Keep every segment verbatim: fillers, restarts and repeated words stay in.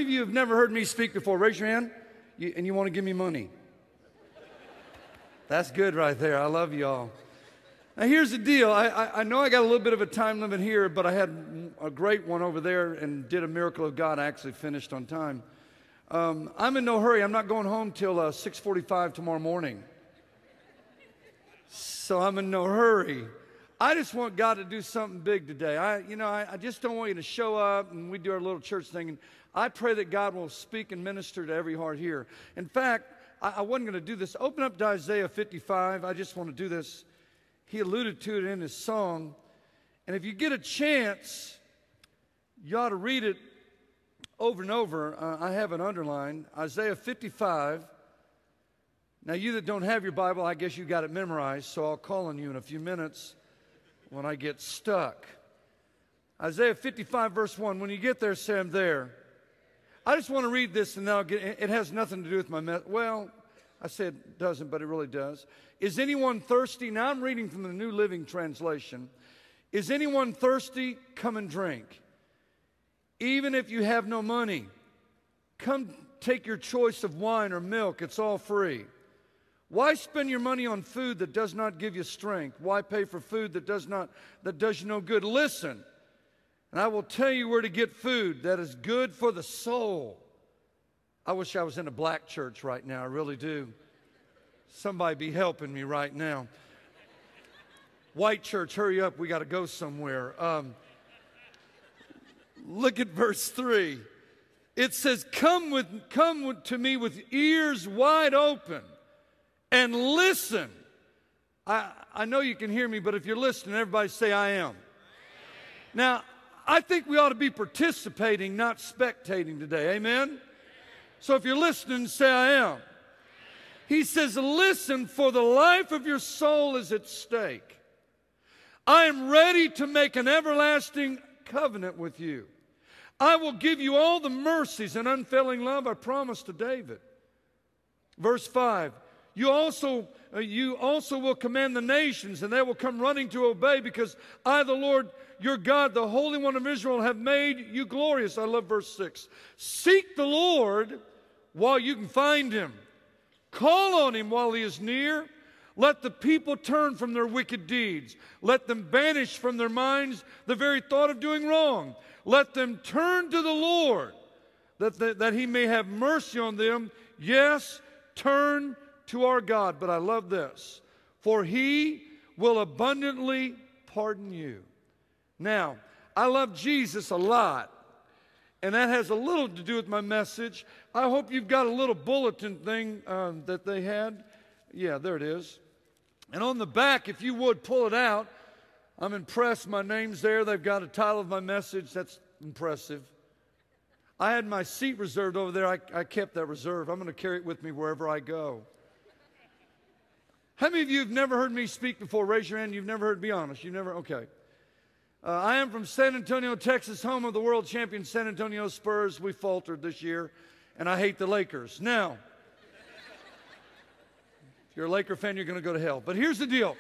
of you have never heard me speak before? Raise your hand. You, and you want to give me money. That's good right there. I love y'all. Now, here's the deal. I, I, I know I got a little bit of a time limit here, but I had a great one over there and did a miracle of God. I actually finished on time. Um, I'm in no hurry. I'm not going home till uh, six forty-five tomorrow morning. So I'm in no hurry. I just want God to do something big today. I, you know, I, I just don't want you to show up and we do our little church thing. And I pray that God will speak and minister to every heart here. In fact, I, I wasn't going to do this. Open up to Isaiah fifty-five. I just want to do this. He alluded to it in his song. And if you get a chance, you ought to read it over and over. Uh, I have it underlined. Isaiah fifty-five. Now, you that don't have your Bible, I guess you got it memorized, so I'll call on you in a few minutes when I get stuck. Isaiah fifty-five, verse one. When you get there, say I'm there. I just want to read this, and then I'll get, it has nothing to do with my message. Well, I said it doesn't, but it really does. Is anyone thirsty? Now I'm reading from the New Living Translation. Is anyone thirsty? Come and drink. Even if you have no money, come take your choice of wine or milk. It's all free. Why spend your money on food that does not give you strength? Why pay for food that does not that does you no good? Listen, and I will tell you where to get food that is good for the soul. I wish I was in a black church right now. I really do. Somebody be helping me right now. White church, hurry up. We got to go somewhere. Um, look at verse three. It says, come, with, come with, to me with ears wide open and listen. I, I know you can hear me, but if you're listening, everybody say, I am. Now, I think we ought to be participating, not spectating today. Amen? So if you're listening, say, I am. He says, listen, for the life of your soul is at stake. I am ready to make an everlasting covenant with you. I will give you all the mercies and unfailing love I promised to David. Verse five, you also, uh, you also will command the nations, and they will come running to obey, because I, the Lord, your God, the Holy One of Israel, have made you glorious. I love verse six. Seek the Lord while you can find him. Call on him while he is near. Let the people turn from their wicked deeds. Let them banish from their minds the very thought of doing wrong. Let them turn to the Lord, that, that, that he may have mercy on them. Yes, turn to our God. But I love this. For he will abundantly pardon you. Now, I love Jesus a lot, and that has a little to do with my message. I hope you've got a little bulletin thing um, that they had. Yeah, there it is. And on the back, if you would, pull it out. I'm impressed. My name's there. They've got a title of my message. That's impressive. I had my seat reserved over there. I, I kept that reserved. I'm going to carry it with me wherever I go. How many of you have never heard me speak before? Raise your hand. You've never heard me. Be honest. You've never? Okay. Uh, I am from San Antonio, Texas, home of the world champion San Antonio Spurs. We faltered this year, and I hate the Lakers. Now, if you're a Laker fan, you're going to go to hell. But here's the deal.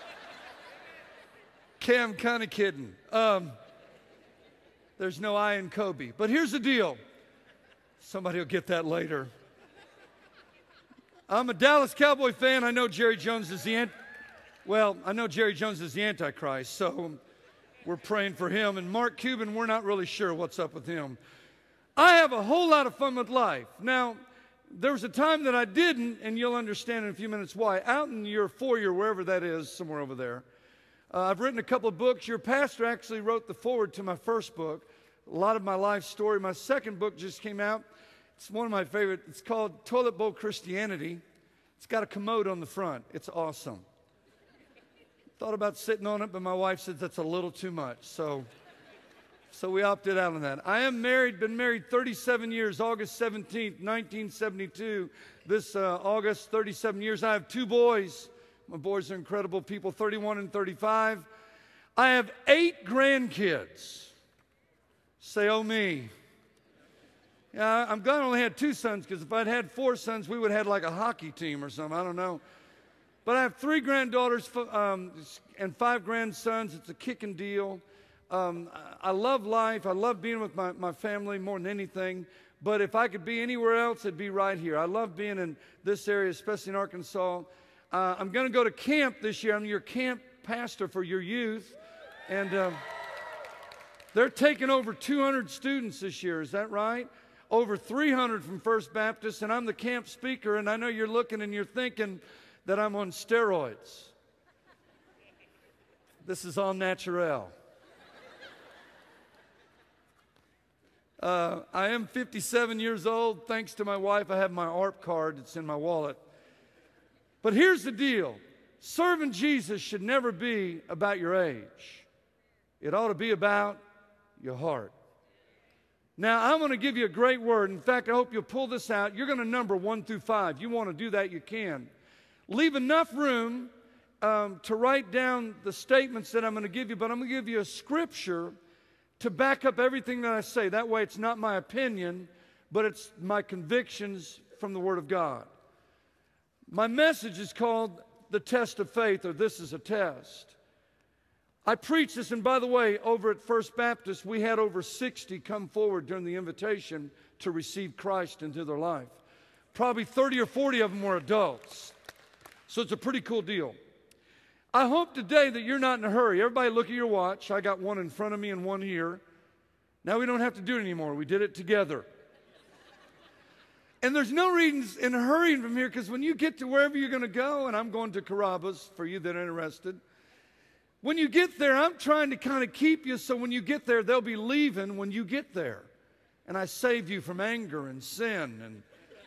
Okay, I'm kind of kidding. Um, there's no I in Kobe. But here's the deal. Somebody will get that later. I'm a Dallas Cowboy fan. I know Jerry Jones is the ant. Well, I know Jerry Jones is the Antichrist, so we're praying for him. And Mark Cuban, we're not really sure what's up with him. I have a whole lot of fun with life. Now, there was a time that I didn't, and you'll understand in a few minutes why. Out in your foyer, wherever that is, somewhere over there, uh, I've written a couple of books. Your pastor actually wrote the foreword to my first book, a lot of my life story. My second book just came out. It's one of my favorite. It's called Toilet Bowl Christianity. It's got a commode on the front. It's awesome. Thought about sitting on it, but my wife said that's a little too much. So, so we opted out on that. I am married, been married thirty-seven years, August seventeenth, nineteen seventy-two. This uh, August, thirty-seven years. I have two boys. My boys are incredible people, thirty-one and thirty-five. I have eight grandkids. Say, oh me. Yeah, I'm glad I only had two sons, because if I'd had four sons, we would have had like a hockey team or something. I don't know. But I have three granddaughters um, and five grandsons. It's a kicking deal. Um, I love life. I love being with my, my family more than anything. But if I could be anywhere else, it'd be right here. I love being in this area, especially in Arkansas. Uh, I'm going to go to camp this year. I'm your camp pastor for your youth. And uh, they're taking over two hundred students this year. Is that right? Over three hundred from First Baptist. And I'm the camp speaker. And I know you're looking and you're thinking that I'm on steroids. This is all natural. Uh, I am fifty-seven years old. Thanks to my wife, I have my A R P card. It's in my wallet. But here's the deal. Serving Jesus should never be about your age. It ought to be about your heart. Now, I'm going to give you a great word. In fact, I hope you'll pull this out. You're going to number one through five. You want to do that, you can. Leave enough room um, to write down the statements that I'm going to give you, but I'm going to give you a scripture to back up everything that I say. That way it's not my opinion, but it's my convictions from the Word of God. My message is called The Test of Faith, or This is a Test. I preached this, and by the way, over at First Baptist, we had over sixty come forward during the invitation to receive Christ into their life. Probably thirty or forty of them were adults. So it's a pretty cool deal. I hope today that you're not in a hurry. Everybody look at your watch. I got one in front of me and one here. Now we don't have to do it anymore. We did it together. And there's no reason in hurrying from here, because when you get to wherever you're going to go, and I'm going to Carrabba's for you that are interested, when you get there, I'm trying to kind of keep you so when you get there, they'll be leaving when you get there. And I save you from anger and sin and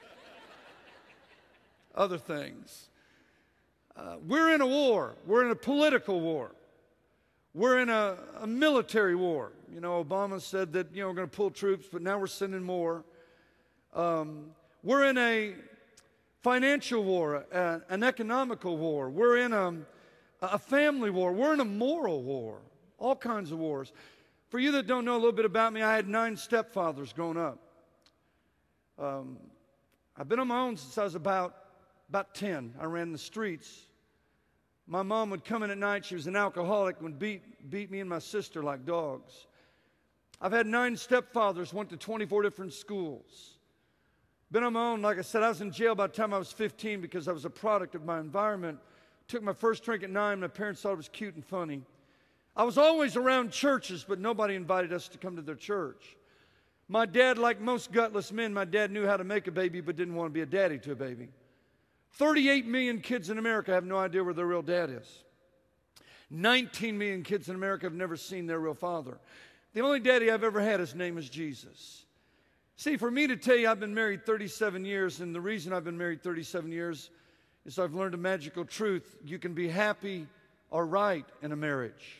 other things. Uh, we're in a war. We're in a political war. We're in a, a military war. You know, Obama said that, you know, we're going to pull troops, but now we're sending more. Um, we're in a financial war, a, an economical war. We're in a, a family war. We're in a moral war. All kinds of wars. For you that don't know a little bit about me, I had nine stepfathers growing up. Um, I've been on my own since I was about, about ten. I ran the streets. My mom would come in at night. She was an alcoholic, would beat, beat me and my sister like dogs. I've had nine stepfathers, went to twenty-four different schools. Been on my own. Like I said, I was in jail by the time I was fifteen because I was a product of my environment. Took my first drink at nine. My parents thought it was cute and funny. I was always around churches, but nobody invited us to come to their church. My dad, like most gutless men, my dad knew how to make a baby but didn't want to be a daddy to a baby. thirty-eight million kids in America have no idea where their real dad is. nineteen million kids in America have never seen their real father. The only daddy I've ever had, his name is Jesus. See, for me to tell you I've been married thirty-seven years, and the reason I've been married thirty-seven years is I've learned a magical truth. You can be happy or right in a marriage.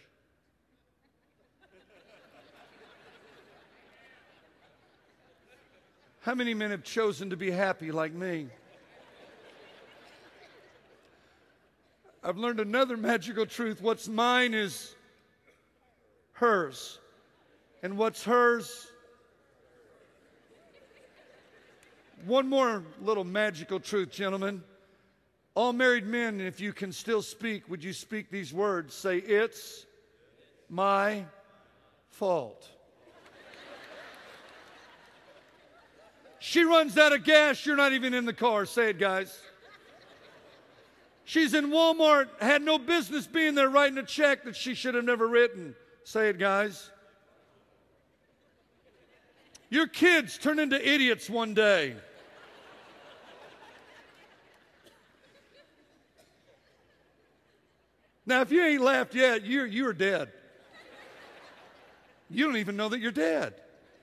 How many men have chosen to be happy like me? I've learned another magical truth. What's mine is hers. And what's hers? One more little magical truth, gentlemen. All married men, if you can still speak, would you speak these words? Say, it's my fault. She runs out of gas, you're not even in the car. Say it, guys. She's in Walmart, had no business being there writing a check that she should have never written. Say it, guys. Your kids turn into idiots one day. Now, if you ain't laughed yet, you're, you're dead. You don't even know that you're dead.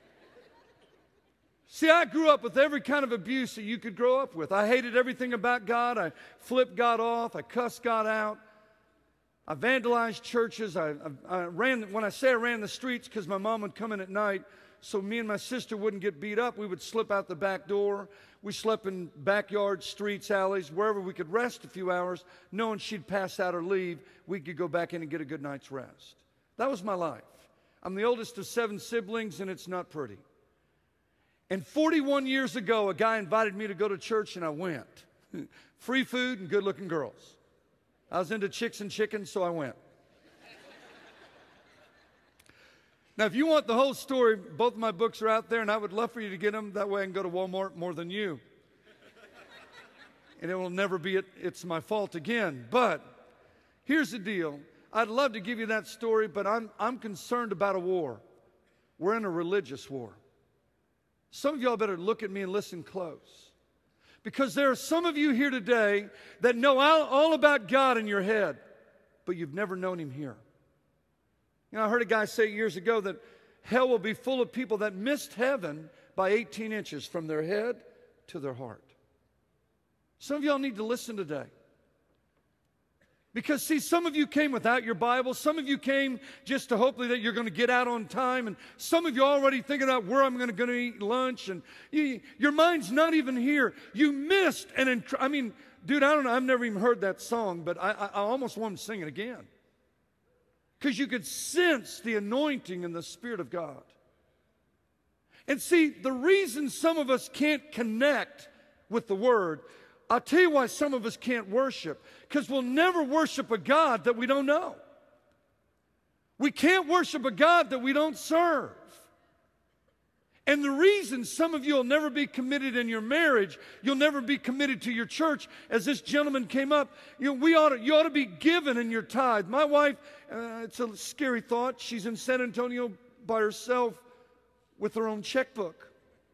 See, I grew up with every kind of abuse that you could grow up with. I hated everything about God. I flipped God off. I cussed God out. I vandalized churches. I, I, I ran, when I say I ran the streets, because my mom would come in at night, so me and my sister wouldn't get beat up. We would slip out the back door. We slept in backyards, streets, alleys, wherever we could rest a few hours, knowing she'd pass out or leave. We could go back in and get a good night's rest. That was my life. I'm the oldest of seven siblings, and it's not pretty. And forty-one years ago, a guy invited me to go to church, and I went. Free food and good-looking girls. I was into chicks and chickens, so I went. Now, if you want the whole story, both of my books are out there, and I would love for you to get them. That way I can go to Walmart more than you. And it will never be it, it's my fault again. But here's the deal. I'd love to give you that story, but I'm, I'm concerned about a war. We're in a religious war. Some of y'all better look at me and listen close. Because there are some of you here today that know all, all about God in your head, but you've never known Him here. You know, I heard a guy say years ago that hell will be full of people that missed heaven by eighteen inches from their head to their heart. Some of y'all need to listen today. Because, see, some of you came without your Bible. Some of you came just to hopefully that you're going to get out on time. And some of you are already thinking about where I'm going to, going to eat lunch. And you, your mind's not even here. You missed an, I mean, dude, I don't know. I've never even heard that song, but I, I, I almost want to sing it again. Because you could sense the anointing and the Spirit of God. And see, the reason some of us can't connect with the Word, I'll tell you why some of us can't worship. Because we'll never worship a God that we don't know. We can't worship a God that we don't serve. And the reason some of you will never be committed in your marriage, you'll never be committed to your church, as this gentleman came up, you know, we ought to, you ought to be given in your tithe. My wife, uh, it's a scary thought, she's in San Antonio by herself with her own checkbook.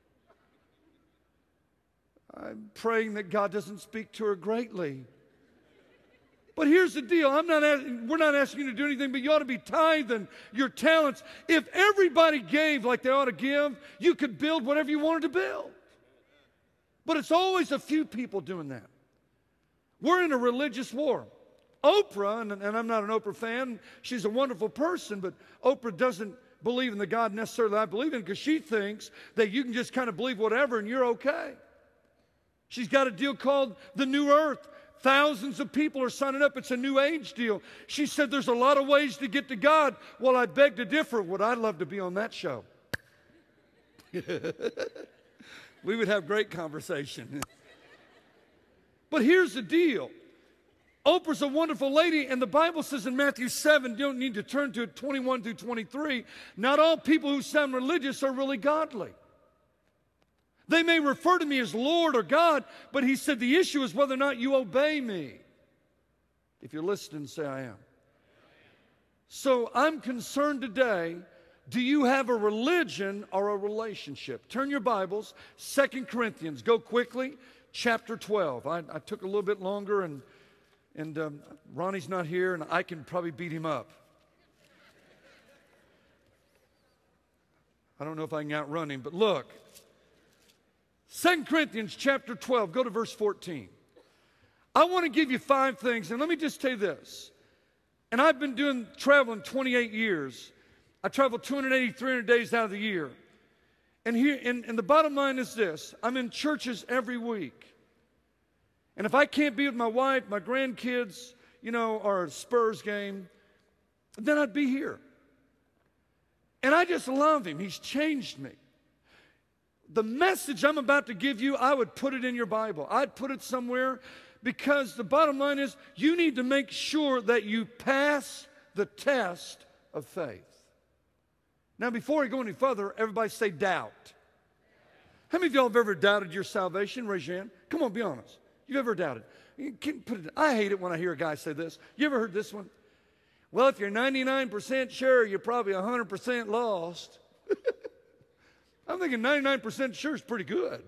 I'm praying that God doesn't speak to her greatly. But here's the deal. I'm not asking, we're not asking you to do anything, but you ought to be tithing your talents. If everybody gave like they ought to give, you could build whatever you wanted to build. But it's always a few people doing that. We're in a religious war. Oprah, and, and I'm not an Oprah fan, she's a wonderful person, but Oprah doesn't believe in the God necessarily I believe in, because she thinks that you can just kind of believe whatever and you're okay. She's got a deal called the New Earth. Thousands of people are signing up. It's a new age deal. She said there's a lot of ways to get to God. Well, I beg to differ. Would I love to be on that show? We would have great conversation. But here's the deal. Oprah's a wonderful lady, and the Bible says in Matthew seven, you don't need to turn to it, twenty-one through twenty-three, not all people who sound religious are really godly. They may refer to me as Lord or God, but he said the issue is whether or not you obey me. If you're listening, say I am. So I'm concerned today, do you have a religion or a relationship? Turn your Bibles, Second Corinthians, go quickly, chapter twelve. I, I took a little bit longer, and, and um, Ronnie's not here, and I can probably beat him up. I don't know if I can outrun him, but look. Second Corinthians chapter twelve, go to verse fourteen. I want to give you five things, and let me just tell you this. And I've been doing traveling twenty-eight years. I travel two hundred eighty, three hundred days out of the year. And here, and, and the bottom line is this. I'm in churches every week. And if I can't be with my wife, my grandkids, you know, or a Spurs game, then I'd be here. And I just love him. He's changed me. The message I'm about to give you, I would put it in your Bible. I'd put it somewhere, because the bottom line is you need to make sure that you pass the test of faith. Now, before I go any further, everybody say doubt. How many of y'all have ever doubted your salvation? Raise your hand. Come on, be honest. You've ever doubted? You can't put it, I hate it when I hear a guy say this. You ever heard this one? Well, if you're ninety-nine percent sure, you're probably one hundred percent lost. I'm thinking ninety-nine percent sure is pretty good.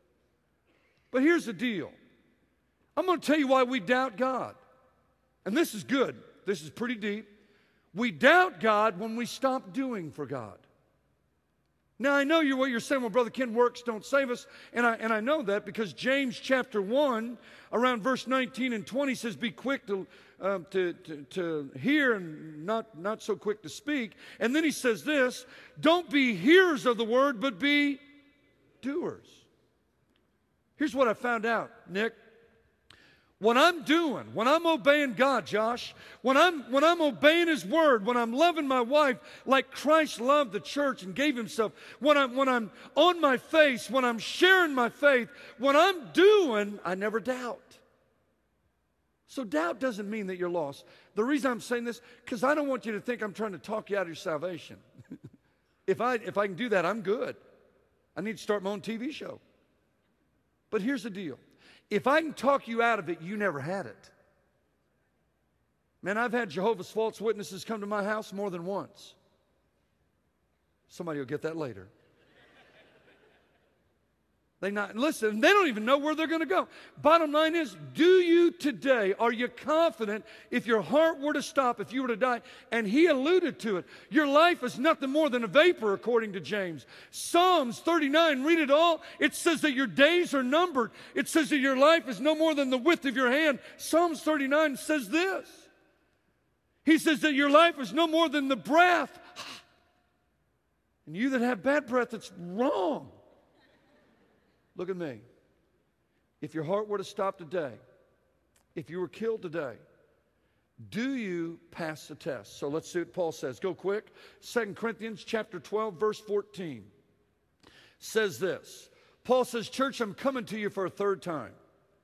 But here's the deal. I'm going to tell you why we doubt God. And this is good. This is pretty deep. We doubt God when we stop doing for God. Now, I know you're, what you're saying, well, Brother Ken, works don't save us. And I, and I know that because James chapter one, around verse nineteen and twenty says, be quick to, uh, to, to, to hear and not, not so quick to speak. And then he says this, don't be hearers of the word, but be doers. Here's what I found out, Nick. When I'm doing, when I'm obeying God, Josh, when I'm, when I'm obeying His Word, when I'm loving my wife like Christ loved the church and gave Himself, when I'm, when I'm on my face, when I'm sharing my faith, when I'm doing, I never doubt. So doubt doesn't mean that you're lost. The reason I'm saying this, because I don't want you to think I'm trying to talk you out of your salvation. If I, if I can do that, I'm good. I need to start my own T V show. But here's the deal. If I can talk you out of it, you never had it. Man, I've had Jehovah's false witnesses come to my house more than once. Somebody will get that later. They not listen, they don't even know where they're going to go. Bottom line is, do you today, are you confident if your heart were to stop, if you were to die? And he alluded to it. Your life is nothing more than a vapor, according to James. Psalms thirty-nine, read it all. It says that your days are numbered. It says that your life is no more than the width of your hand. Psalms thirty-nine says this. He says that your life is no more than the breath. And you that have bad breath, it's wrong. Look at me. If your heart were to stop today, if you were killed today, do you pass the test? So let's see what Paul says. Go quick. Second Corinthians chapter twelve, verse fourteen says this. Paul says, church, I'm coming to you for a third time.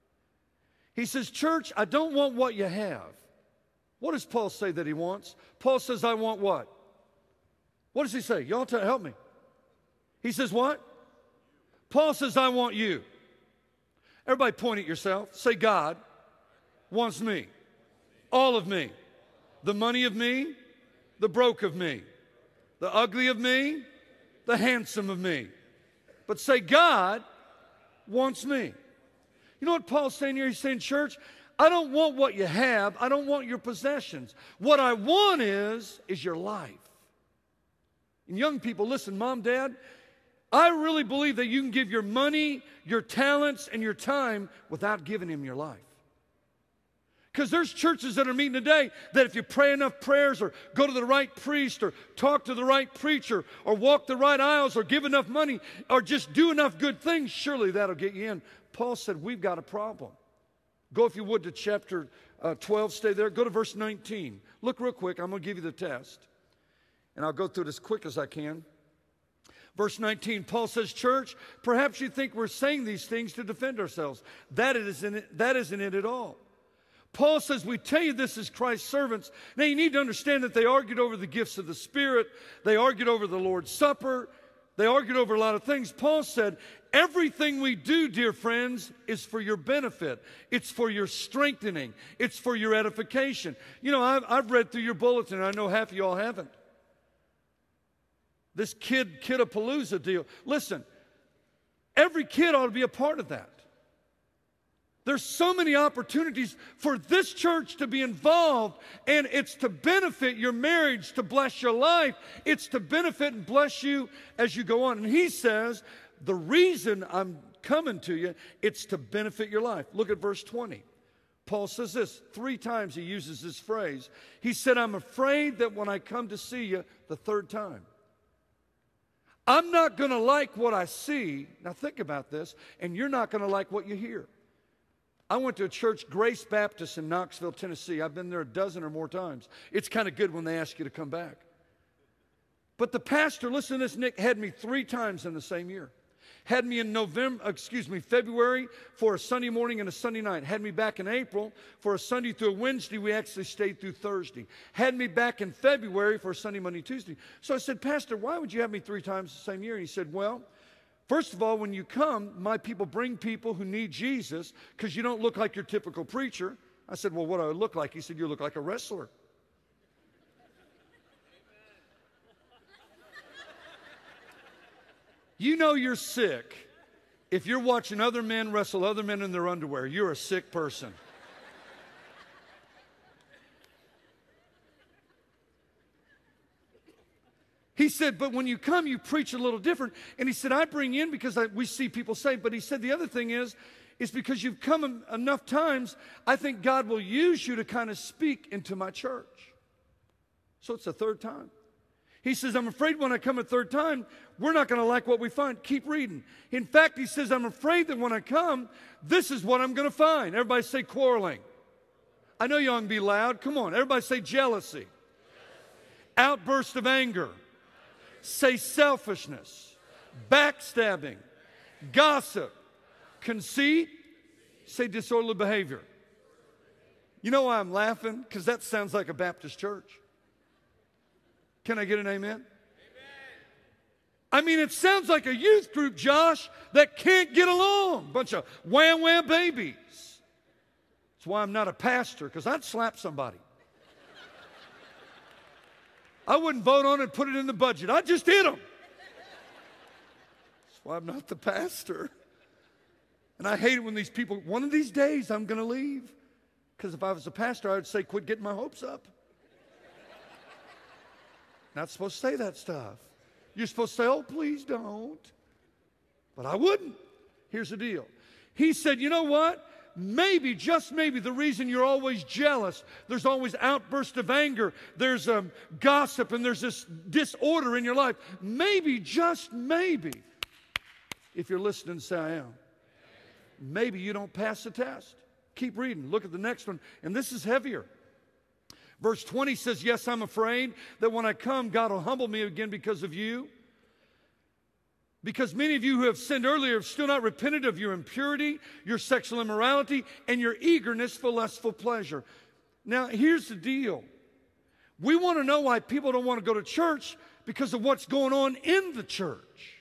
He says, church, I don't want what you have. What does Paul say that he wants? Paul says, I want what? What does he say? Y'all tell, help me. He says what? Paul says, I want you. Everybody point at yourself. Say, God wants me. All of me. The money of me, the broke of me, the ugly of me, the handsome of me. But say, God wants me. You know what Paul's saying here? He's saying, church, I don't want what you have. I don't want your possessions. What I want is, is your life. And young people, listen, Mom, Dad, I really believe that you can give your money, your talents, and your time without giving him your life. Because there's churches that are meeting today that if you pray enough prayers or go to the right priest or talk to the right preacher or walk the right aisles or give enough money or just do enough good things, surely that'll get you in. Paul said, we've got a problem. Go, if you would, to chapter uh, twelve. Stay there. Go to verse nineteen. Look real quick. I'm going to give you the test. And I'll go through it as quick as I can. Verse nineteen, Paul says, church, perhaps you think we're saying these things to defend ourselves. That isn't it, that isn't it at all. Paul says, we tell you this as Christ's servants. Now you need to understand that they argued over the gifts of the Spirit. They argued over the Lord's Supper. They argued over a lot of things. Paul said, everything we do, dear friends, is for your benefit. It's for your strengthening. It's for your edification. You know, I've, I've read through your bulletin, and I know half of y'all haven't. This kid, Kidapalooza deal. Listen, every kid ought to be a part of that. There's so many opportunities for this church to be involved, and it's to benefit your marriage, to bless your life. It's to benefit and bless you as you go on. And he says, the reason I'm coming to you, it's to benefit your life. Look at verse twenty. Paul says this. Three times he uses this phrase. He said, I'm afraid that when I come to see you the third time, I'm not going to like what I see. Now think about this. And you're not going to like what you hear. I went to a church, Grace Baptist in Knoxville, Tennessee. I've been there a dozen or more times. It's kind of good when they ask you to come back. But the pastor, listen to this, Nick, had me three times in the same year. Had me in November, excuse me, February for a Sunday morning and a Sunday night. Had me back in April for a Sunday through a Wednesday. We actually stayed through Thursday. Had me back in February for a Sunday, Monday, Tuesday. So I said, Pastor, why would you have me three times the same year? And he said, well, first of all, when you come, my people bring people who need Jesus because you don't look like your typical preacher. I said, well, what do I look like? He said, you look like a wrestler. You know you're sick if you're watching other men wrestle other men in their underwear. You're a sick person. He said, but when you come, you preach a little different. And he said, I bring you in because I, we see people saved. But he said, the other thing is, is because you've come enough times, I think God will use you to kind of speak into my church. So it's the third time. He says, I'm afraid when I come a third time, we're not going to like what we find. Keep reading. In fact, he says, I'm afraid that when I come, this is what I'm going to find. Everybody say quarreling. I know you ought to be loud. Come on. Everybody say jealousy. Outburst of anger. Say selfishness. Backstabbing. Gossip. Conceit. Say disorderly behavior. You know why I'm laughing? Because that sounds like a Baptist church. Can I get an amen? Amen? I mean, it sounds like a youth group, Josh, that can't get along. Bunch of wham wham babies. That's why I'm not a pastor, because I'd slap somebody. I wouldn't vote on it and put it in the budget. I'd just hit them. That's why I'm not the pastor. And I hate it when these people, one of these days I'm going to leave. Because if I was a pastor, I would say, quit getting my hopes up. Not supposed to say that stuff. You're supposed to say, oh, please don't. But I wouldn't. Here's the deal. He said, you know what? Maybe, just maybe, the reason you're always jealous, there's always outbursts of anger, there's um, gossip, and there's this disorder in your life. Maybe, just maybe, if you're listening, say I am. Maybe you don't pass the test. Keep reading. Look at the next one. And this is heavier. Verse twenty says, yes, I'm afraid that when I come, God will humble me again because of you. Because many of you who have sinned earlier have still not repented of your impurity, your sexual immorality, and your eagerness for lustful pleasure. Now, here's the deal. We want to know why people don't want to go to church because of what's going on in the church.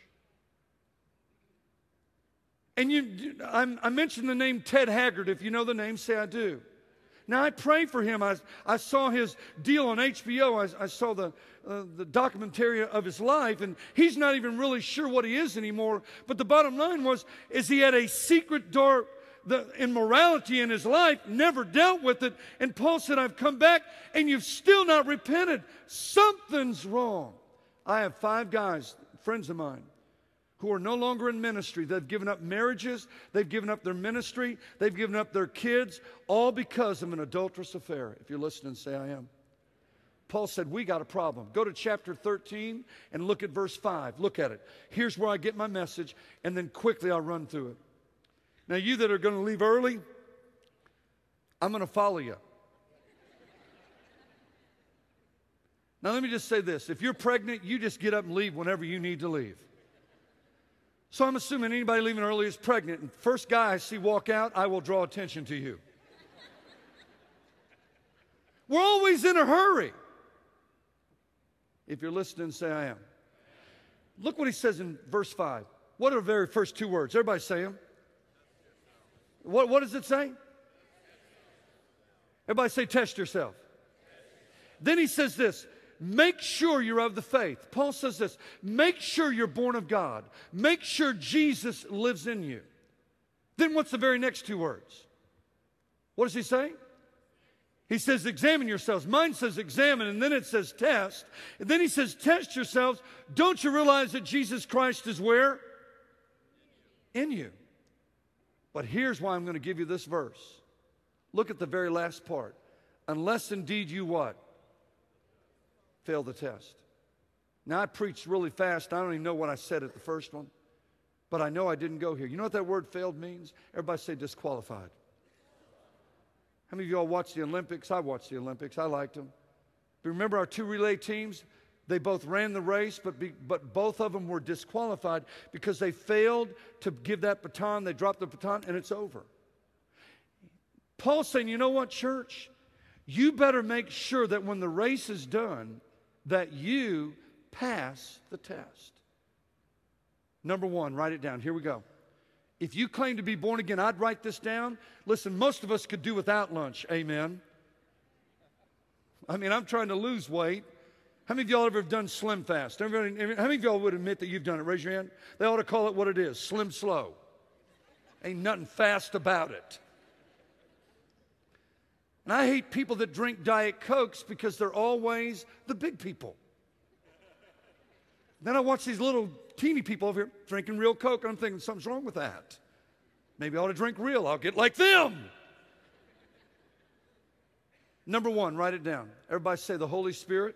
And you, I, I mentioned the name Ted Haggard. If you know the name, say I do. Now, I pray for him. I, I saw his deal on H B O. I, I saw the, uh, the documentary of his life, and he's not even really sure what he is anymore. But the bottom line was, is he had a secret dark the immorality in his life, never dealt with it. And Paul said, I've come back, and you've still not repented. Something's wrong. I have five guys, friends of mine, who are no longer in ministry. They've given up marriages. They've given up their ministry. They've given up their kids, all because of an adulterous affair. If you're listening, say I am. Paul said, we got a problem. Go to chapter thirteen and look at verse five. Look at it. Here's where I get my message, and then quickly I'll run through it. Now, you that are going to leave early, I'm going to follow you. Now, let me just say this. If you're pregnant, you just get up and leave whenever you need to leave. So I'm assuming anybody leaving early is pregnant. And first guy I see walk out, I will draw attention to you. We're always in a hurry. If you're listening, say I am. Look what he says in verse five. What are the very first two words? Everybody say them. What, what does it say? Everybody say test yourself. Then he says this. Make sure you're of the faith. Paul says this. Make sure you're born of God. Make sure Jesus lives in you. Then what's the very next two words? What does he say? He says, examine yourselves. Mine says examine, and then it says test. And then he says, test yourselves. Don't you realize that Jesus Christ is where? In you. But here's why I'm going to give you this verse. Look at the very last part. Unless indeed you what? Fail the test. Now, I preached really fast. I don't even know what I said at the first one. But I know I didn't go here. You know what that word failed means? Everybody say disqualified. How many of y'all watched the Olympics? I watched the Olympics. I liked them. But remember our two relay teams? They both ran the race, but, be, but both of them were disqualified because they failed to give that baton. They dropped the baton, and it's over. Paul's saying, you know what, church? You better make sure that when the race is done, that you pass the test. Number one, write it down. Here we go. If you claim to be born again, I'd write this down. Listen, most of us could do without lunch. Amen. I mean, I'm trying to lose weight. How many of y'all ever have done Slim Fast? Everybody, how many of y'all would admit that you've done it? Raise your hand. They ought to call it what it is, Slim Slow. Ain't nothing fast about it. And I hate people that drink Diet Cokes because they're always the big people. Then I watch these little teeny people over here drinking real Coke, and I'm thinking something's wrong with that. Maybe I ought to drink real. I'll get like them. Number one, write it down. Everybody say the Holy Spirit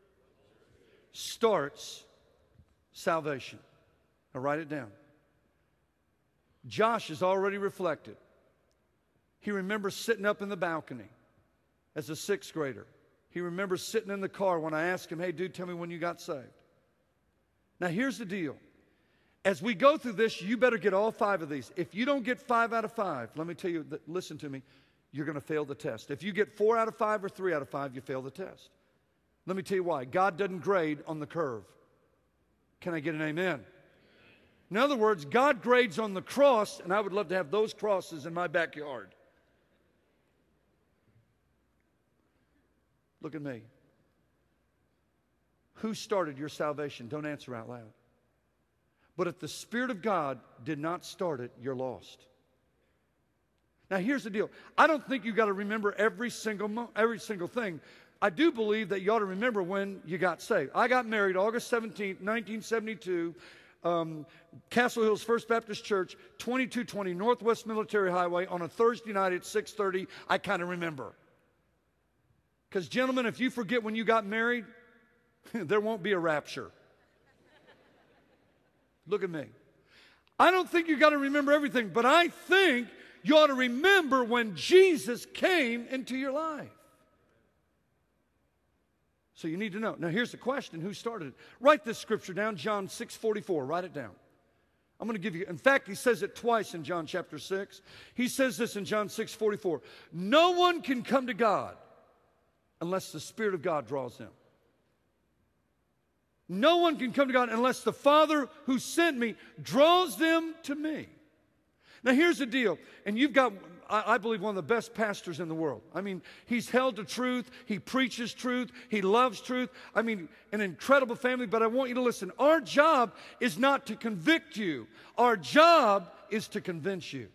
starts salvation. Now write it down. Josh has already reflected. He remembers sitting up in the balcony as a sixth grader. He remembers sitting in the car when I asked him, hey, dude, tell me when you got saved. Now, here's the deal. As we go through this, you better get all five of these. If you don't get five out of five, let me tell you, that, listen to me, you're going to fail the test. If you get four out of five or three out of five, you fail the test. Let me tell you why. God doesn't grade on the curve. Can I get an amen? In other words, God grades on the cross, and I would love to have those crosses in my backyard. Look at me. Who started your salvation? Don't answer out loud. But if the Spirit of God did not start it, you're lost. Now here's the deal. I don't think you've got to remember every single mo- every single thing. I do believe that you ought to remember when you got saved. I got married August seventeenth, nineteen seventy-two, um, Castle Hills First Baptist Church, twenty-two twenty Northwest Military Highway on a Thursday night at six thirty. I kind of remember. Because gentlemen, if you forget when you got married, there won't be a rapture. Look at me. I don't think you got to remember everything, but I think you ought to remember when Jesus came into your life. So you need to know. Now here's the question, who started it? Write this scripture down, John six forty-four. Write it down. I'm going to give you, in fact, he says it twice in John chapter six. He says this in John six forty-four. No one can come to God unless the Spirit of God draws them. No one can come to God unless the Father who sent me draws them to me. Now here's the deal, and you've got, I, I believe, one of the best pastors in the world. I mean, he's held to truth, he preaches truth, he loves truth. I mean, an incredible family, but I want you to listen. Our job is not to convict you. Our job is to convince you.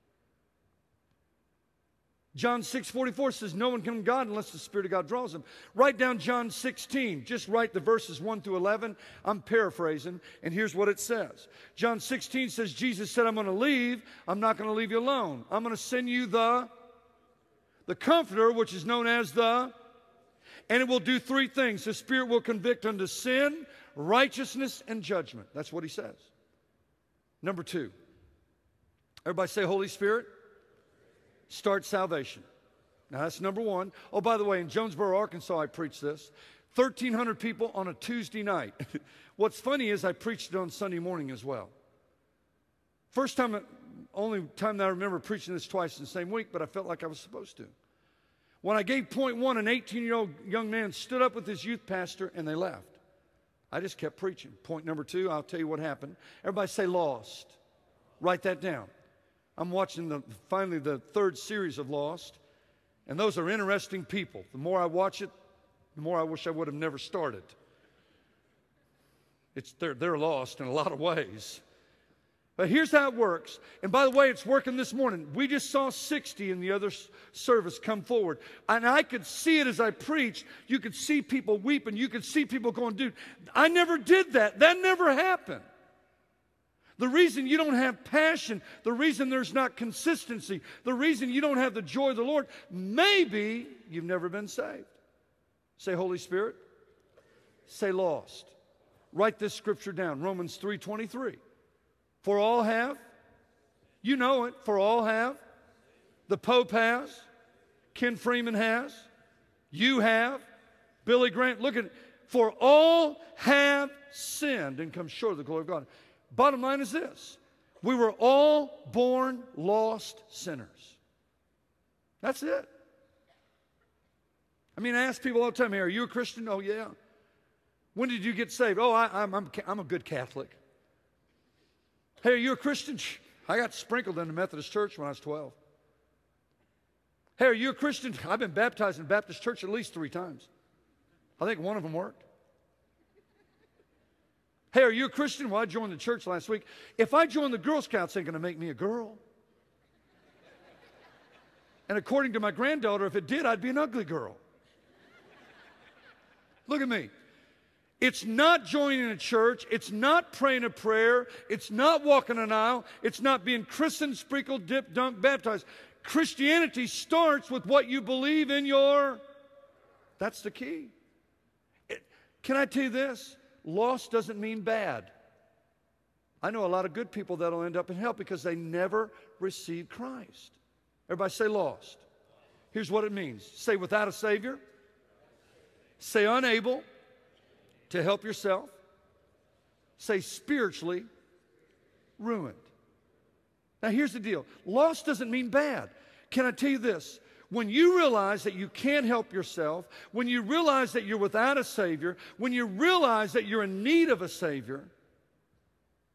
John six forty-four says, no one can come to God unless the Spirit of God draws them. Write down John sixteen. Just write the verses one through eleven. I'm paraphrasing, and here's what it says. John sixteen says, Jesus said, I'm going to leave. I'm not going to leave you alone. I'm going to send you the, the Comforter, which is known as the, and it will do three things. The Spirit will convict unto sin, righteousness, and judgment. That's what he says. Number two. Everybody say, Holy Spirit, start salvation. Now that's number one. Oh, by the way, in Jonesboro, Arkansas, I preached this. thirteen hundred people on a Tuesday night. What's funny is I preached it on Sunday morning as well. First time, only time that I remember preaching this twice in the same week, but I felt like I was supposed to. When I gave point one, an eighteen-year-old young man stood up with his youth pastor and they left. I just kept preaching. Point number two, I'll tell you what happened. Everybody say lost. Write that down. I'm watching the, finally the third series of Lost, and those are interesting people. The more I watch it, the more I wish I would have never started. It's, they're, they're lost in a lot of ways. But here's how it works. And by the way, it's working this morning. We just saw sixty in the other service come forward. And I could see it as I preached. You could see people weeping. You could see people going, dude, I never did that. That never happened. The reason you don't have passion, the reason there's not consistency, the reason you don't have the joy of the Lord, maybe you've never been saved. Say Holy Spirit. Say lost. Write this scripture down, Romans three twenty-three. For all have, you know it, for all have, the Pope has, Ken Freeman has, you have, Billy Grant, look at it. For all have sinned and come short of the glory of God. Bottom line is this. We were all born lost sinners. That's it. I mean, I ask people all the time, hey, are you a Christian? Oh, yeah. When did you get saved? Oh, I, I'm, I'm, I'm a good Catholic. Hey, are you a Christian? I got sprinkled in the Methodist church when I was twelve. Hey, are you a Christian? I've been baptized in the Baptist church at least three times. I think one of them worked. Hey, are you a Christian? Well, I joined the church last week. If I join the Girl Scouts, ain't going to make me a girl. And according to my granddaughter, if it did, I'd be an ugly girl. Look at me. It's not joining a church. It's not praying a prayer. It's not walking an aisle. It's not being christened, sprinkled, dipped, dunked, baptized. Christianity starts with what you believe in your... That's the key. It, can I tell you this? Lost doesn't mean bad. I know a lot of good people that'll end up in hell because they never received Christ. Everybody say lost. Here's what it means. Say without a Savior. Say unable to help yourself. Say spiritually ruined. Now here's the deal. Lost doesn't mean bad. Can I tell you this? When you realize that you can't help yourself, when you realize that you're without a Savior, when you realize that you're in need of a Savior,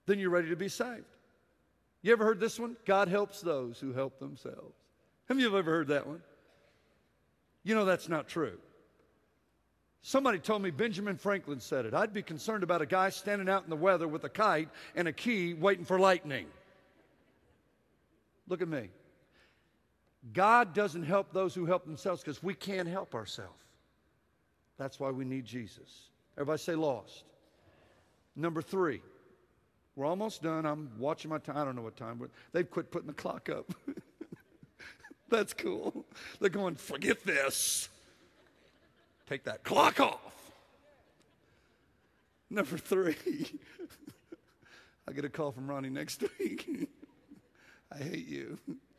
then you're ready to be saved. You ever heard this one? God helps those who help themselves. Have you ever heard that one? You know that's not true. Somebody told me Benjamin Franklin said it. I'd be concerned about a guy standing out in the weather with a kite and a key waiting for lightning. Look at me. God doesn't help those who help themselves because we can't help ourselves. That's why we need Jesus. Everybody say lost. Number three. We're almost done. I'm watching my time. I don't know what time. They've quit putting the clock up. That's cool. They're going, forget this. Take that clock off. Number three. I get a call from Ronnie next week. I hate you.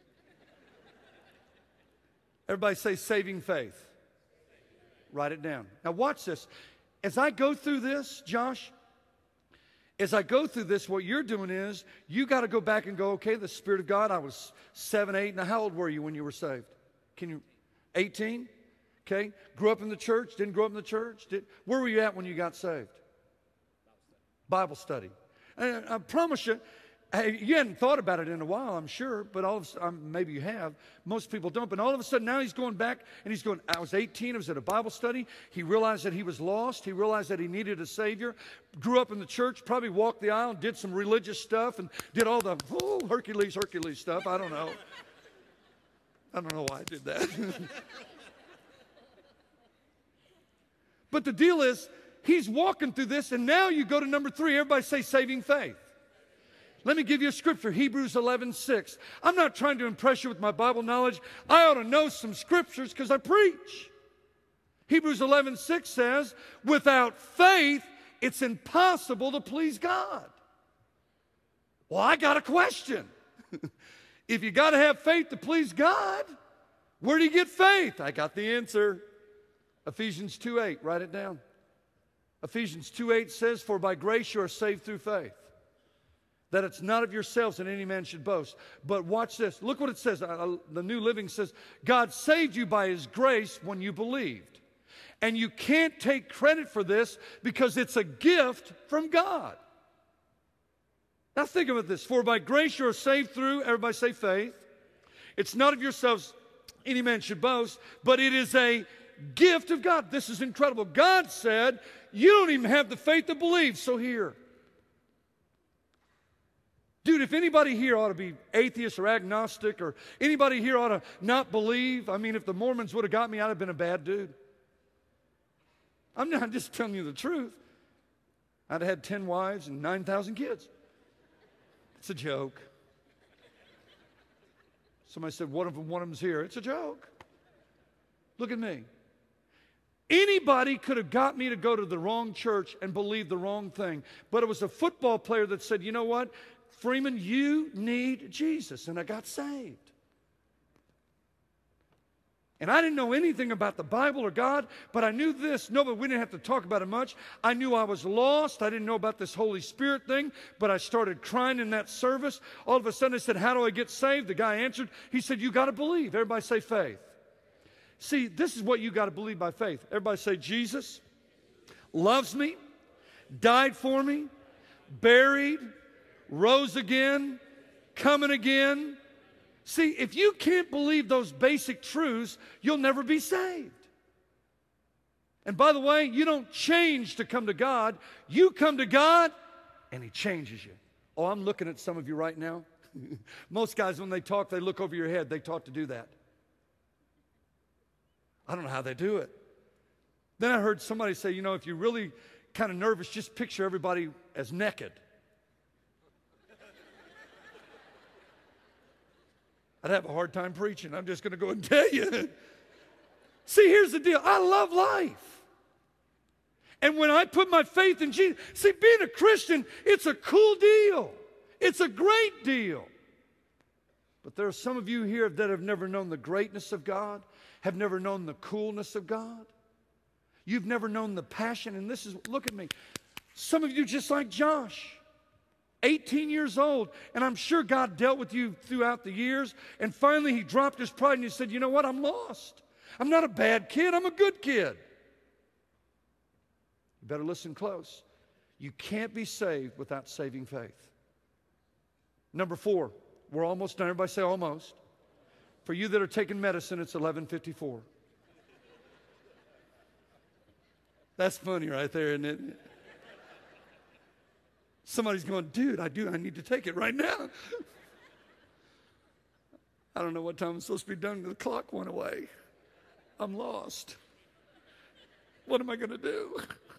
Everybody say saving faith. Write it down. Now watch this. As I go through this, Josh, as I go through this, what you're doing is you got to go back and go, okay, the Spirit of God, I was seven, eight. Now, how old were you when you were saved? Can you, eighteen? Okay. Grew up in the church, didn't grow up in the church. Did, where were you at when you got saved? Bible study. And I promise you, you hadn't thought about it in a while, I'm sure, but all of a sudden, maybe you have. Most people don't. But all of a sudden, now he's going back and he's going, I was eighteen, I was at a Bible study. He realized that he was lost. He realized that he needed a Savior. Grew up in the church, probably walked the aisle, did some religious stuff, and did all the, oh, Hercules, Hercules stuff. I don't know. I don't know why I did that. But the deal is, he's walking through this, and now you go to number three. Everybody say saving faith. Let me give you a scripture, Hebrews eleven six. I'm not trying to impress you with my Bible knowledge. I ought to know some scriptures because I preach. Hebrews eleven six says, without faith, it's impossible to please God. Well, I got a question. If you got to have faith to please God, where do you get faith? I got the answer. Ephesians two eight, write it down. Ephesians two eight says, for by grace you are saved through faith, that it's not of yourselves that any man should boast. But watch this. Look what it says. Uh, the New Living says, God saved you by His grace when you believed. And you can't take credit for this because it's a gift from God. Now think about this. For by grace you are saved through, everybody say faith. It's not of yourselves any man should boast, but it is a gift of God. This is incredible. God said, you don't even have the faith to believe, so here. Dude, if anybody here ought to be atheist or agnostic, or anybody here ought to not believe, I mean, if the Mormons would have got me, I'd have been a bad dude. I'm not just telling you the truth. I'd have had ten wives and nine thousand kids. It's a joke. Somebody said, what if one of them's here? It's a joke. Look at me. Anybody could have got me to go to the wrong church and believe the wrong thing. But it was a football player that said, you know what? Freeman, you need Jesus. And I got saved. And I didn't know anything about the Bible or God, but I knew this. No, but we didn't have to talk about it much. I knew I was lost. I didn't know about this Holy Spirit thing, but I started crying in that service. All of a sudden I said, how do I get saved? The guy answered. He said, you got to believe. Everybody say faith. See, this is what you got to believe by faith. Everybody say, Jesus loves me, died for me, buried, rose again, coming again. See, if you can't believe those basic truths, you'll never be saved. And by the way, you don't change to come to God. You come to God, and He changes you. Oh, I'm looking at some of you right now. Most guys, when they talk, they look over your head. They taught to do that. I don't know how they do it. Then I heard somebody say, you know, if you're really kind of nervous, just picture everybody as naked. I'd have a hard time preaching. I'm just going to go and tell you. See, here's the deal. I love life. And when I put my faith in Jesus, see, being a Christian, it's a cool deal. It's a great deal. But there are some of you here that have never known the greatness of God, have never known the coolness of God. You've never known the passion. And this is, look at me. Some of you just like Josh. eighteen years old, and I'm sure God dealt with you throughout the years, and finally He dropped His pride and He said, you know what, I'm lost. I'm not a bad kid, I'm a good kid. You better listen close. You can't be saved without saving faith. Number four, we're almost done. Everybody say almost. For you that are taking medicine, it's eleven fifty-four. That's funny right there, isn't it? Somebody's going, dude, I do. I need to take it right now. I don't know what time I'm supposed to be done. The clock went away. I'm lost. What am I going to do?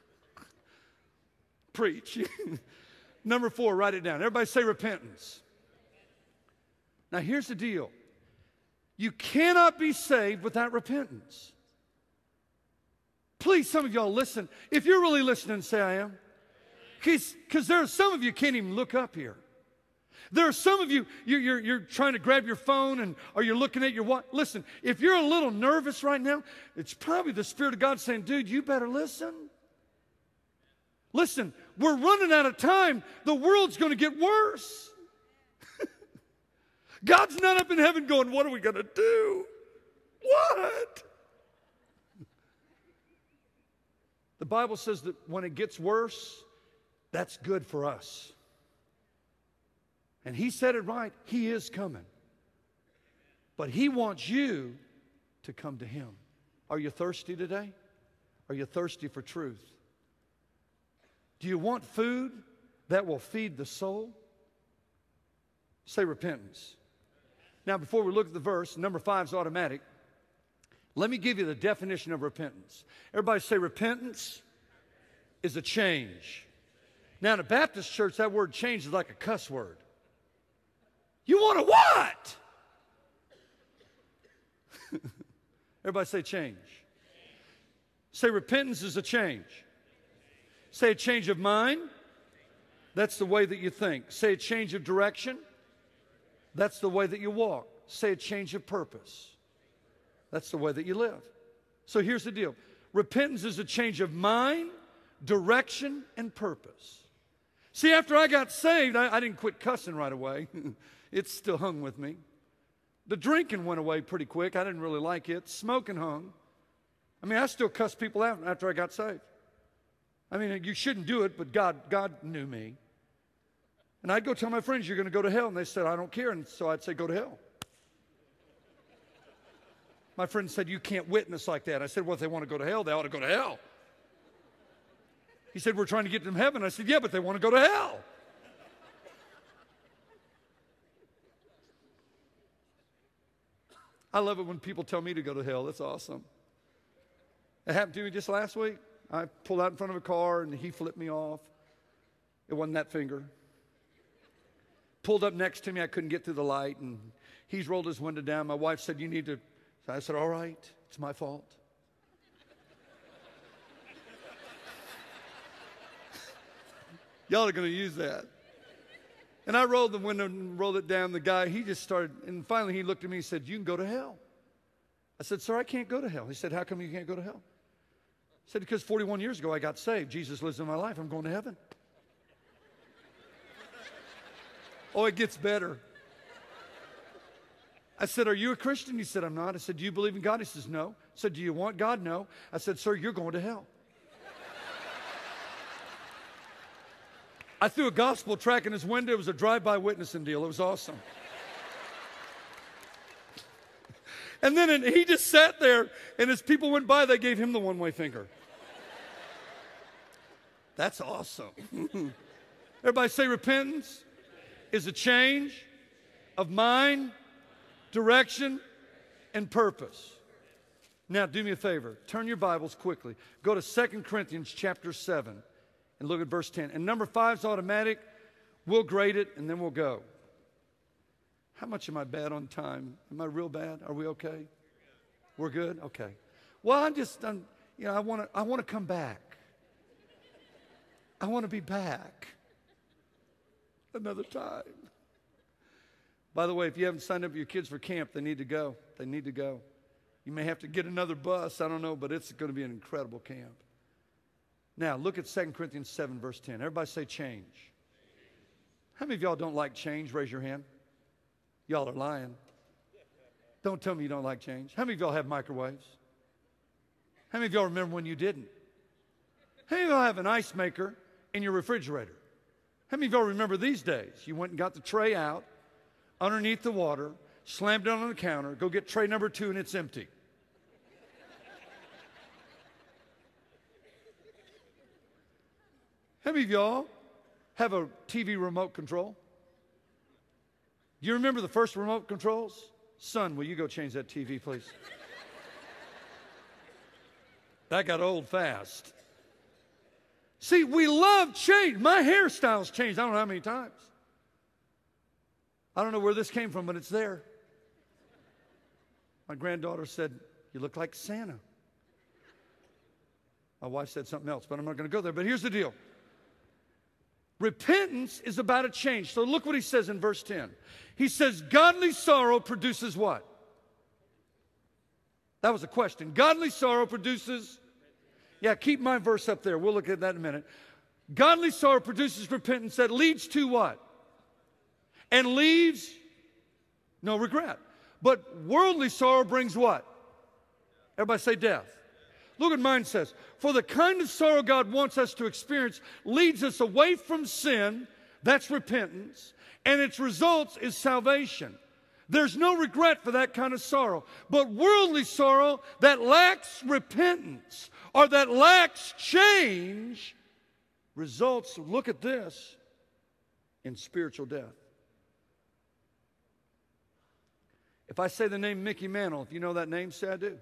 Preach. Number four, write it down. Everybody say repentance. Now, here's the deal. You cannot be saved without repentance. Please, some of y'all listen. If you're really listening, say I am. Because there are some of you can't even look up here. There are some of you, you're, you're, you're trying to grab your phone and or you're looking at your watch. Listen, if you're a little nervous right now, it's probably the Spirit of God saying, dude, you better listen. Listen, we're running out of time. The world's going to get worse. God's not up in heaven going, what are we going to do? What? The Bible says that when it gets worse, that's good for us. And he said it right. He is coming. But he wants you to come to him. Are you thirsty today? Are you thirsty for truth? Do you want food that will feed the soul? Say repentance. Now, before we look at the verse, number five is automatic. Let me give you the definition of repentance. Everybody say repentance is a change. Now, in a Baptist church, that word change is like a cuss word. You want a what? Everybody say change. Say repentance is a change. Say a change of mind. That's the way that you think. Say a change of direction. That's the way that you walk. Say a change of purpose. That's the way that you live. So here's the deal. Repentance is a change of mind, direction, and purpose. See, after I got saved, I, I didn't quit cussing right away. It still hung with me. The drinking went away pretty quick. I didn't really like it. Smoking hung. I mean, I still cuss people out after I got saved. I mean, you shouldn't do it, but God, God knew me. And I'd go tell my friends, you're going to go to hell. And they said, I don't care. And so I'd say, go to hell. My friend said, you can't witness like that. I said, well, if they want to go to hell, they ought to go to hell. He said, we're trying to get them to heaven. I said, yeah, but they want to go to hell. I love it when people tell me to go to hell. That's awesome. It happened to me just last week. I pulled out in front of a car, and he flipped me off. It wasn't that finger. Pulled up next to me. I couldn't get through the light, and he's rolled his window down. My wife said, you need to. So I said, all right, it's my fault. Y'all are going to use that. And I rolled the window and rolled it down. The guy, he just started, and finally he looked at me and said, you can go to hell. I said, sir, I can't go to hell. He said, how come you can't go to hell? I said, because forty-one years ago I got saved. Jesus lives in my life. I'm going to heaven. Oh, it gets better. I said, are you a Christian? He said, I'm not. I said, do you believe in God? He says, no. I said, do you want God? No. I said, sir, you're going to hell. I threw a gospel track in his window. It was a drive-by witnessing deal. It was awesome. And then he just sat there, and as people went by, they gave him the one-way finger. That's awesome. Everybody say repentance is a change of mind, direction, and purpose. Now, do me a favor. Turn your Bibles quickly. Go to Second Corinthians chapter seven and look at verse ten. And number five is automatic. We'll grade it, and then we'll go. How much am I bad on time? Am I real bad? Are we okay? We're good? Okay. Well, I'm just, I'm, you know, I want to I want to come back. I want to be back another time. By the way, if you haven't signed up your kids for camp, they need to go. They need to go. You may have to get another bus. I don't know, but it's going to be an incredible camp. Now, look at Second Corinthians seven, verse ten. Everybody say change. How many of y'all don't like change? Raise your hand. Y'all are lying. Don't tell me you don't like change. How many of y'all have microwaves? How many of y'all remember when you didn't? How many of y'all have an ice maker in your refrigerator? How many of y'all remember these days? You went and got the tray out, underneath the water, slammed it on the counter, go get tray number two, and it's empty. How many of y'all have a T V remote control? You remember the first remote controls? Son, will you go change that T V, please? That got old fast. See, we love change. My hairstyle's changed I don't know how many times. I don't know where this came from, but it's there. My granddaughter said, "You look like Santa." My wife said something else, but I'm not going to go there. But here's the deal. Repentance is about a change. So look what he says in verse ten. He says, godly sorrow produces what? That was a question. Godly sorrow produces, yeah, keep my verse up there. We'll look at that in a minute. Godly sorrow produces repentance that leads to what? And leaves no regret. But worldly sorrow brings what? Everybody say death. Look what mine says. For the kind of sorrow God wants us to experience leads us away from sin, that's repentance, and its results is salvation. There's no regret for that kind of sorrow. But worldly sorrow that lacks repentance or that lacks change results, look at this, in spiritual death. If I say the name Mickey Mantle, if you know that name, say I do.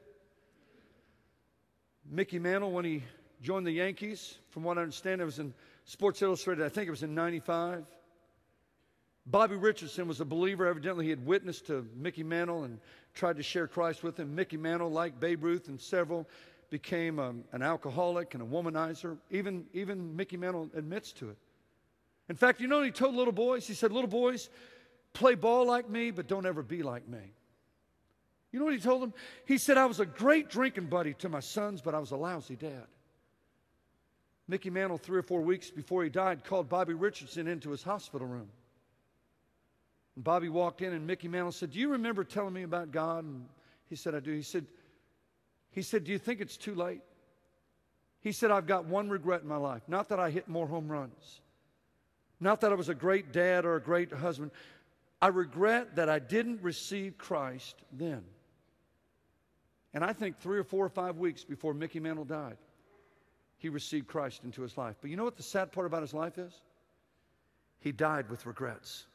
Mickey Mantle, when he joined the Yankees, from what I understand, it was in Sports Illustrated, I think it was in ninety-five. Bobby Richardson was a believer. Evidently, he had witnessed to Mickey Mantle and tried to share Christ with him. Mickey Mantle, like Babe Ruth and several, became um, an alcoholic and a womanizer. Even, even Mickey Mantle admits to it. In fact, you know what he told little boys? He said, little boys, play ball like me, but don't ever be like me. You know what he told them? He said, I was a great drinking buddy to my sons, but I was a lousy dad. Mickey Mantle, three or four weeks before he died, called Bobby Richardson into his hospital room. And Bobby walked in, and Mickey Mantle said, do you remember telling me about God? And he said, I do. He said, he said, do you think it's too late? He said, I've got one regret in my life. Not that I hit more home runs. Not that I was a great dad or a great husband. I regret that I didn't receive Christ then. And I think three or four or five weeks before Mickey Mantle died, he received Christ into his life. But you know what the sad part about his life is? He died with regrets.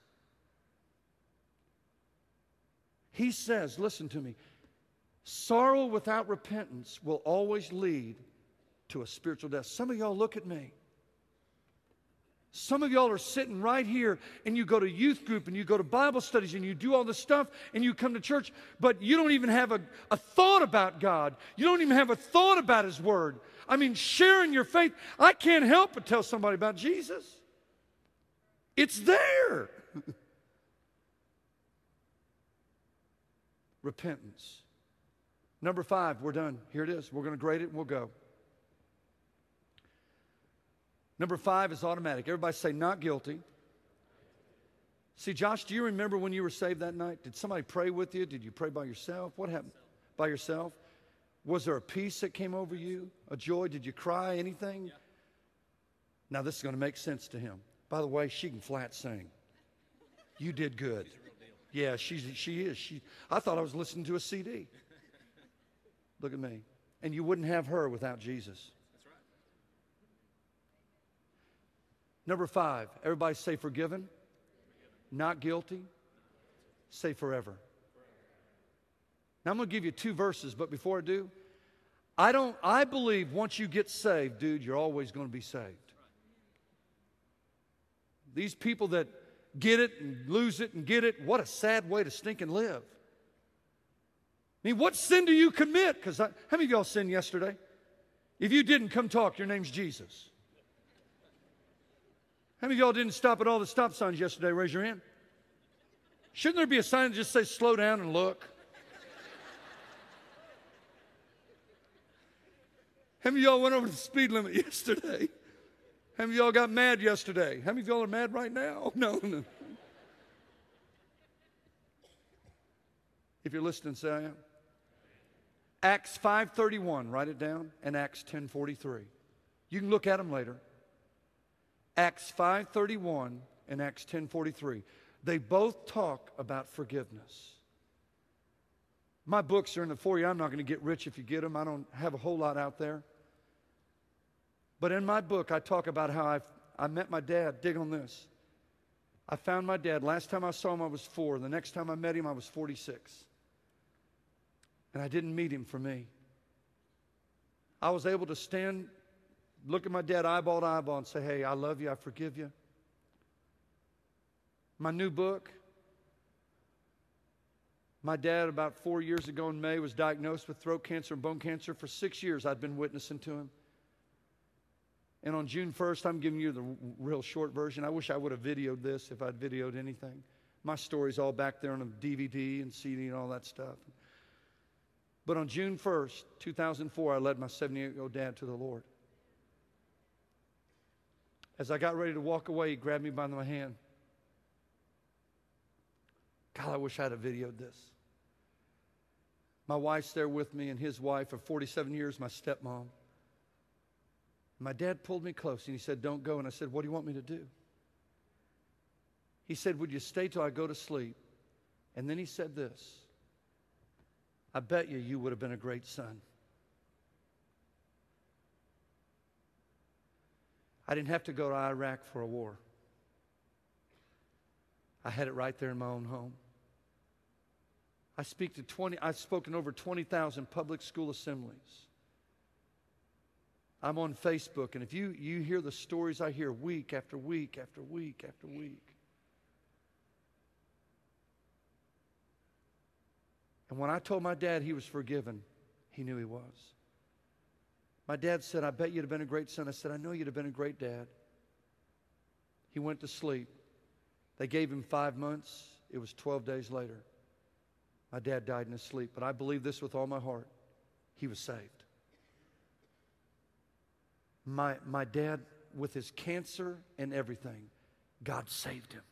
He says, listen to me, sorrow without repentance will always lead to a spiritual death. Some of y'all look at me. Some of y'all are sitting right here and you go to youth group and you go to Bible studies and you do all this stuff and you come to church, but you don't even have a, a thought about God. You don't even have a thought about His Word. I mean, sharing your faith. I can't help but tell somebody about Jesus. It's there. Repentance. Number five, we're done. Here it is. We're going to grade it and we'll go. Number five is automatic. Everybody say, not guilty. See, Josh, do you remember when you were saved that night? Did somebody pray with you? Did you pray by yourself? What happened? By yourself? Was there a peace that came over you? A joy? Did you cry? Anything? Yeah. Now, this is going to make sense to him. By the way, she can flat sing. You did good. Yeah, she's, she is. She, I thought I was listening to a C D. Look at me. And you wouldn't have her without Jesus. Number five, everybody say forgiven, not guilty, say forever. Now I'm going to give you two verses, but before I do, I don't, I believe once you get saved, dude, you're always going to be saved. These people that get it and lose it and get it, what a sad way to stink and live. I mean, what sin do you commit? Because how many of y'all sinned yesterday? If you didn't, come talk. Your name's Jesus. How many of y'all didn't stop at all the stop signs yesterday? Raise your hand. Shouldn't there be a sign that just says slow down and look? How many of y'all went over the speed limit yesterday? How many of y'all got mad yesterday? How many of y'all are mad right now? No, no. If you're listening, say I am. Acts five thirty-one, write it down, and Acts ten forty-three. You can look at them later. Acts five thirty-one and Acts ten forty-three. They both talk about forgiveness. My books are in the foyer. I'm not going to get rich if you get them. I don't have a whole lot out there. But in my book, I talk about how I I met my dad. Dig on this. I found my dad. Last time I saw him, I was four. The next time I met him, I was forty-six. And I didn't meet him for me. I was able to stand, look at my dad eyeball to eyeball and say, hey, I love you. I forgive you. My new book. My dad, about four years ago in May, was diagnosed with throat cancer and bone cancer. For six years, I'd been witnessing to him. And on June first, I'm giving you the real short version. I wish I would have videoed this if I'd videoed anything. My story's all back there on a D V D and C D and all that stuff. But on June first, two thousand four, I led my seventy-eight-year-old dad to the Lord. As I got ready to walk away, he grabbed me by my hand. God, I wish I had videoed this. My wife's there with me, and his wife of forty-seven years, my stepmom. My dad pulled me close, and he said, don't go. And I said, what do you want me to do? He said, would you stay till I go to sleep? And then he said this, I bet you you would have been a great son. I didn't have to go to Iraq for a war. I had it right there in my own home. I speak to twenty, I've spoken over twenty thousand public school assemblies. I'm on Facebook, and if you, you hear the stories I hear week after week after week after week. And when I told my dad he was forgiven, he knew he was. My dad said, I bet you'd have been a great son. I said, I know you'd have been a great dad. He went to sleep. They gave him five months. It was twelve days later. My dad died in his sleep. But I believe this with all my heart. He was saved. My, my dad, with his cancer and everything, God saved him.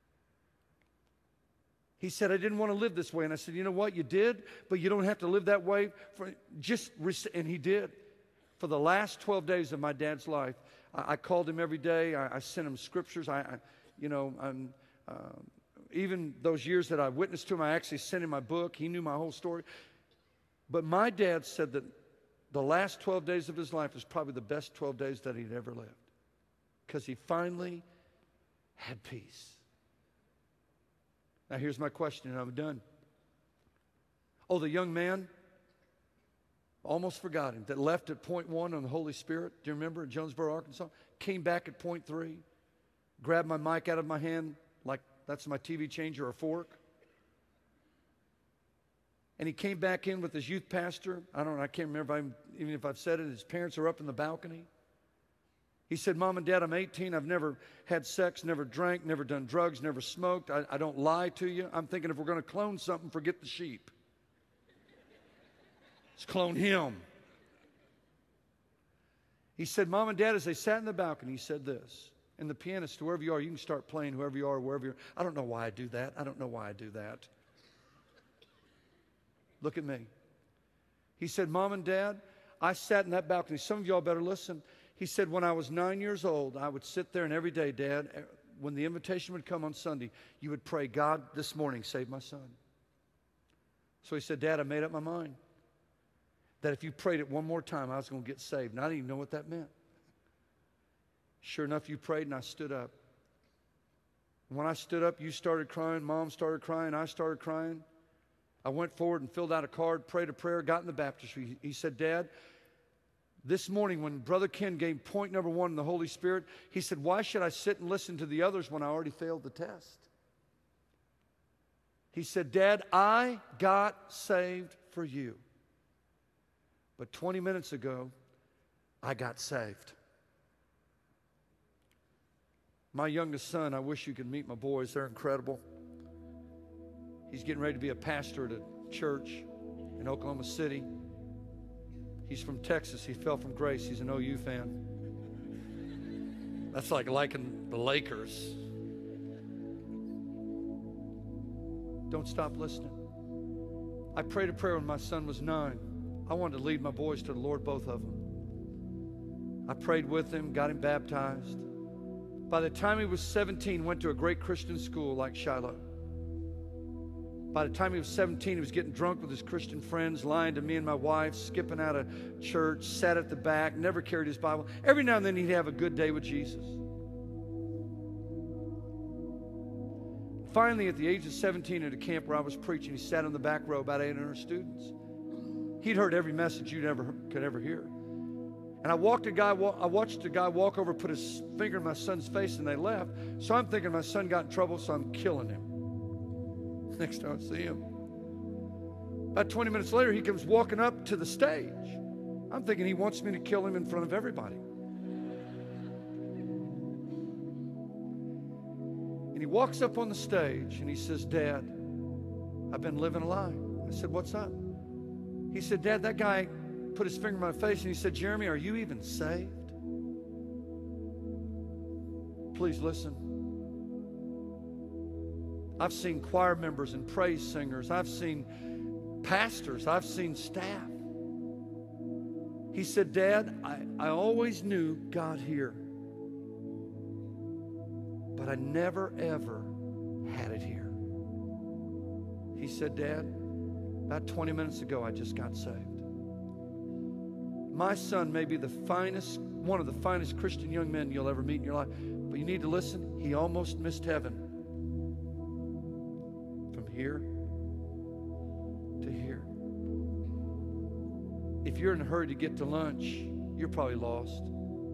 He said, I didn't want to live this way. And I said, you know what? You did, but you don't have to live that way. For just, and he did. For the last twelve days of my dad's life, I, I called him every day. I, I sent him scriptures. I, I you know, I'm, uh, even those years that I witnessed to him, I actually sent him my book. He knew my whole story. But my dad said that the last twelve days of his life was probably the best twelve days that he'd ever lived, because he finally had peace. Now here's my question, and I'm done. Oh, the young man, almost forgot him, that left at point one on the Holy Spirit. Do you remember in Jonesboro, Arkansas? Came back at point three, grabbed my mic out of my hand like that's my T V changer or fork. And he came back in with his youth pastor. I don't know, I can't remember if I'm, even if I've said it. His parents are up in the balcony. He said, Mom and Dad, I'm eighteen. I've never had sex, never drank, never done drugs, never smoked. I, I don't lie to you. I'm thinking if we're going to clone something, forget the sheep. Let's clone him. He said, Mom and Dad, as they sat in the balcony, he said this. And the pianist, whoever you are, you can start playing whoever you are, wherever you are. I don't know why I do that. I don't know why I do that. Look at me. He said, Mom and Dad, I sat in that balcony. Some of y'all better listen. He said, when I was nine years old, I would sit there, and every day, Dad, when the invitation would come on Sunday, you would pray, God, this morning, save my son. So he said, Dad, I made up my mind that if you prayed it one more time, I was going to get saved. And I didn't even know what that meant. Sure enough, you prayed, and I stood up. When I stood up, you started crying, Mom started crying, I started crying. I went forward and filled out a card, prayed a prayer, got in the baptistry. He said, Dad, this morning when Brother Ken gave point number one in the Holy Spirit, he said, why should I sit and listen to the others when I already failed the test? He said, Dad, I got saved for you. But twenty minutes ago, I got saved. My youngest son, I wish you could meet my boys. They're incredible. He's getting ready to be a pastor at a church in Oklahoma City. He's from Texas. He fell from grace. He's an O U fan. That's like liking the Lakers. Don't stop listening. I prayed a prayer when my son was nine. I wanted to lead my boys to the Lord, both of them. I prayed with him, got him baptized. By the time he was seventeen, went to a great Christian school like Shiloh. By the time he was seventeen, he was getting drunk with his Christian friends, lying to me and my wife, skipping out of church, sat at the back, never carried his Bible. Every now and then he'd have a good day with Jesus. Finally, at the age of seventeen at a camp where I was preaching, he sat in the back row, about eight hundred students. He'd heard every message you ever could ever hear. And I walked a guy, I watched a guy walk over, put his finger in my son's face, and they left. So I'm thinking my son got in trouble, so I'm killing him. Next time I see him. About twenty minutes later, he comes walking up to the stage. I'm thinking he wants me to kill him in front of everybody. And he walks up on the stage and he says, Dad, I've been living a lie. I said, what's up? He said, Dad, that guy put his finger in my face and he said, Jeremy, are you even saved? Please listen. I've seen choir members and praise singers. I've seen pastors. I've seen staff. He said, Dad, I, I always knew God here, but I never, ever had it here. He said, Dad, about twenty minutes ago, I just got saved. My son may be the finest, one of the finest Christian young men you'll ever meet in your life, but you need to listen. He almost missed heaven. Here to here. If you're in a hurry to get to lunch, you're probably lost.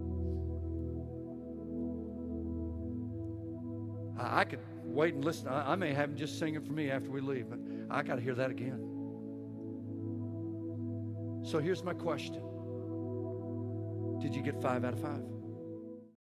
I, I could wait and listen. I, I may have him just sing it for me after we leave, but I got to hear that again. So here's my question. Did you get five out of five?